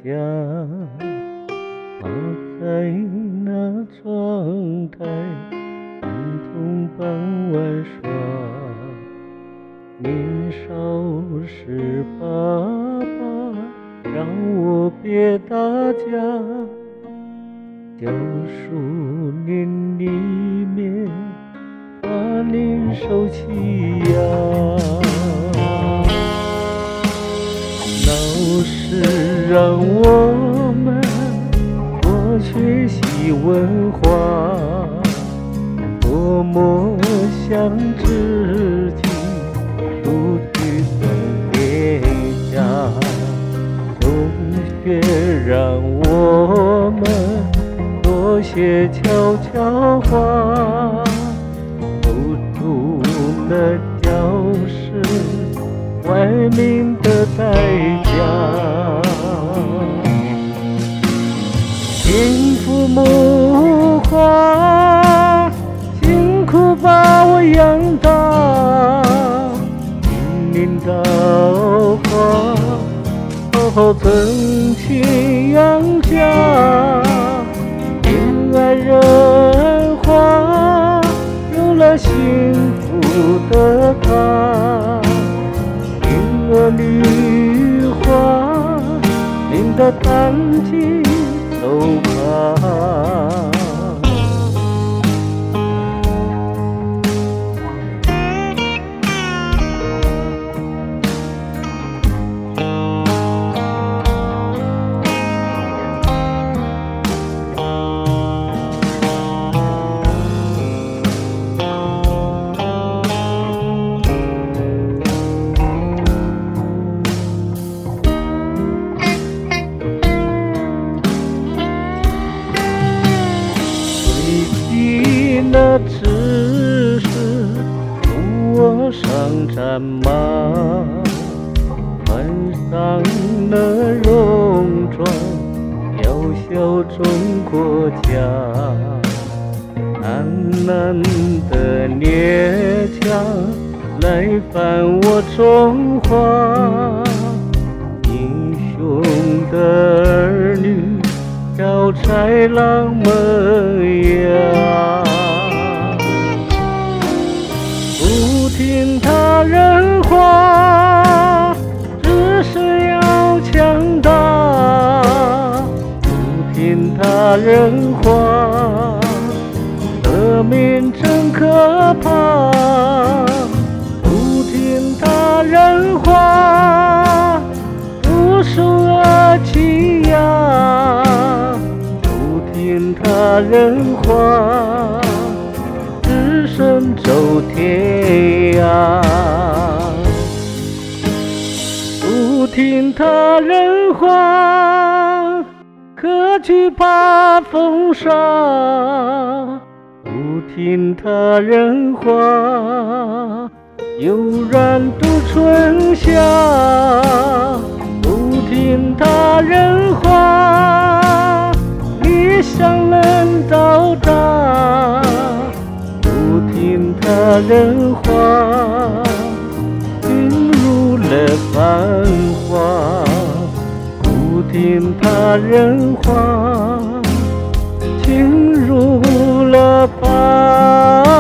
家，趴在那窗台，看同伴玩耍。年少时，爸爸让我别打架，教书年里面把您收起呀。老师让我们多学习文化，多么想自己不去送别家。同学让我们多学悄悄话，走出了教室外面的代价。听父母话，辛苦把我养大，听您叨话，好好存钱养家。听爱人话，有了幸福的他。听儿女话，您的担惊受怕。那知识助我上战马，换上了戎装，小小中国家。难难的列强来犯我中华，英雄的儿女交豺狼们呀。不听他人话，只是要强大。不听他人话，革命真可怕。不听他人话，不受恶欺压。不听他人话，只身走天涯。不听他人话，可惧怕风沙。不听他人话，悠然度春夏。不听他人话，理想能到达。不听他人话，进入了繁华。不听他人话，进入了繁华。